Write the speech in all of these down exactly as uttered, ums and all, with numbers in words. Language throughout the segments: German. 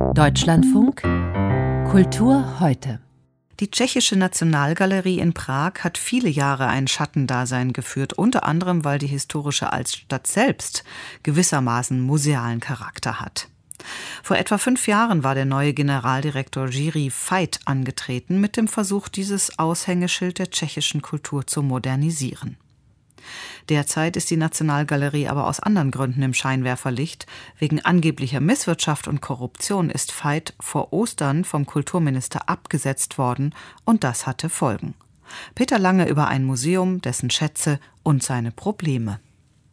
Deutschlandfunk Kultur heute. Die Tschechische Nationalgalerie in Prag hat viele Jahre ein Schattendasein geführt, unter anderem, weil die historische Altstadt selbst gewissermaßen musealen Charakter hat. Vor etwa fünf Jahren war der neue Generaldirektor Jiří Fajt angetreten mit dem Versuch, dieses Aushängeschild der tschechischen Kultur zu modernisieren. Derzeit ist die Nationalgalerie aber aus anderen Gründen im Scheinwerferlicht. Wegen angeblicher Misswirtschaft und Korruption ist Fajt vor Ostern vom Kulturminister abgesetzt worden und das hatte Folgen. Peter Lange über ein Museum, dessen Schätze und seine Probleme.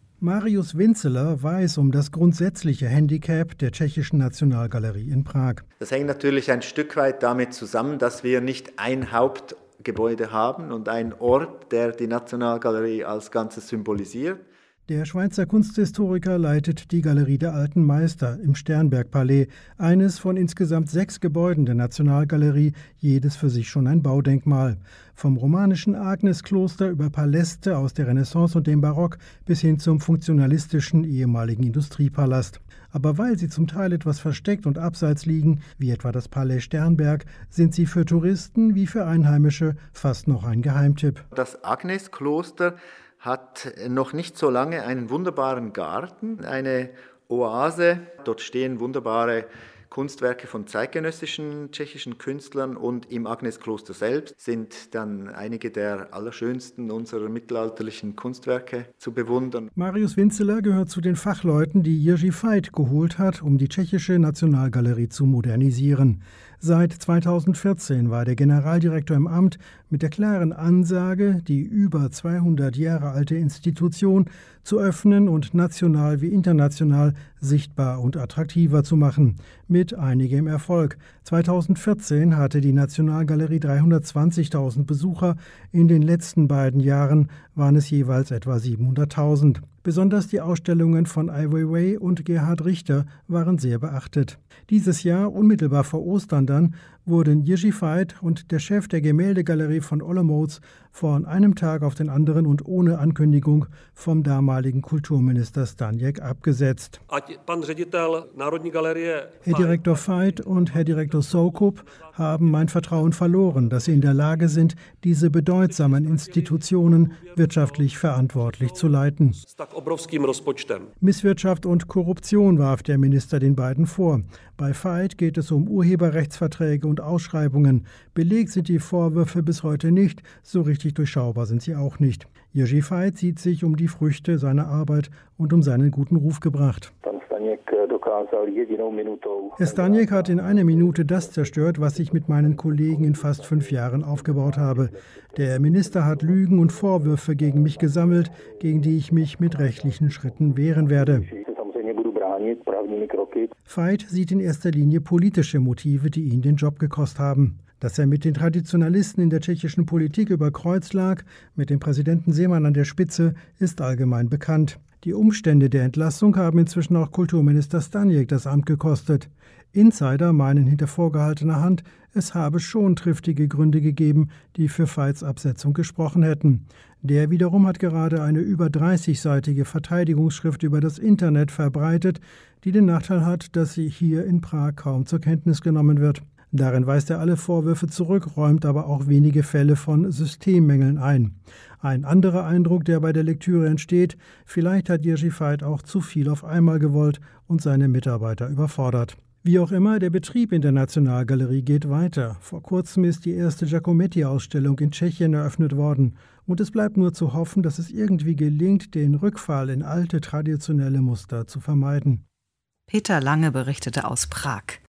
Marius Vinceler weiß um das grundsätzliche Handicap der Tschechischen Nationalgalerie in Prag. Das hängt natürlich ein Stück weit damit zusammen, dass wir nicht ein Hauptgebäude haben und ein Ort, der die Nationalgalerie als Ganzes symbolisiert. Der Schweizer Kunsthistoriker leitet die Galerie der Alten Meister im Sternberg-Palais, eines von insgesamt sechs Gebäuden der Nationalgalerie, jedes für sich schon ein Baudenkmal. Vom romanischen Agneskloster über Paläste aus der Renaissance und dem Barock bis hin zum funktionalistischen ehemaligen Industriepalast. Aber weil sie zum Teil etwas versteckt und abseits liegen, wie etwa das Palais Sternberg, sind sie für Touristen wie für Einheimische fast noch ein Geheimtipp. Das Agneskloster hat noch nicht so lange einen wunderbaren Garten, eine Oase. Dort stehen wunderbare Kunstwerke von zeitgenössischen tschechischen Künstlern und im Agneskloster selbst sind dann einige der allerschönsten unserer mittelalterlichen Kunstwerke zu bewundern. Marius Vinceler gehört zu den Fachleuten, die Jiří Fajt geholt hat, um die Tschechische Nationalgalerie zu modernisieren. Seit zweitausendvierzehn war der Generaldirektor im Amt mit der klaren Ansage, die über zweihundert Jahre alte Institution zu öffnen und national wie international sichtbar und attraktiver zu machen. Mit einigem Erfolg. zweitausendvierzehn hatte die Nationalgalerie dreihundertzwanzigtausend Besucher. In den letzten beiden Jahren waren es jeweils etwa siebenhunderttausend. Besonders die Ausstellungen von Ai Weiwei und Gerhard Richter waren sehr beachtet. Dieses Jahr, unmittelbar vor Ostern dann, wurden Jiří Fajt und der Chef der Gemäldegalerie von Olomouc von einem Tag auf den anderen und ohne Ankündigung vom damaligen Kulturminister Staněk abgesetzt. Herr Direktor Fajt und Herr Direktor Soukup haben mein Vertrauen verloren, dass sie in der Lage sind, diese bedeutsamen Institutionen wirtschaftlich verantwortlich zu leiten. Misswirtschaft und Korruption warf der Minister den beiden vor. Bei Fajt geht es um Urheberrechtsverträge und Ausschreibungen. Belegt sind die Vorwürfe bis heute nicht, so richtig durchschaubar sind sie auch nicht. Jiří Fajt sieht sich um die Früchte seiner Arbeit und um seinen guten Ruf gebracht. Herr Staněk hat in einer Minute das zerstört, was ich mit meinen Kollegen in fast fünf Jahren aufgebaut habe. Der Minister hat Lügen und Vorwürfe gegen mich gesammelt, gegen die ich mich mit rechtlichen Schritten wehren werde. Fajt sieht in erster Linie politische Motive, die ihn den Job gekostet haben. Dass er mit den Traditionalisten in der tschechischen Politik über Kreuz lag, mit dem Präsidenten Zeman an der Spitze, ist allgemein bekannt. Die Umstände der Entlassung haben inzwischen auch Kulturminister Staněk das Amt gekostet. Insider meinen hinter vorgehaltener Hand, es habe schon triftige Gründe gegeben, die für Fajts Absetzung gesprochen hätten. Der wiederum hat gerade eine über dreißigseitige Verteidigungsschrift über das Internet verbreitet, die den Nachteil hat, dass sie hier in Prag kaum zur Kenntnis genommen wird. Darin weist er alle Vorwürfe zurück, räumt aber auch wenige Fälle von Systemmängeln ein. Ein anderer Eindruck, der bei der Lektüre entsteht, vielleicht hat Jiří Fajt auch zu viel auf einmal gewollt und seine Mitarbeiter überfordert. Wie auch immer, der Betrieb in der Nationalgalerie geht weiter. Vor kurzem ist die erste Giacometti-Ausstellung in Tschechien eröffnet worden. Und es bleibt nur zu hoffen, dass es irgendwie gelingt, den Rückfall in alte traditionelle Muster zu vermeiden. Peter Lange berichtete aus Prag.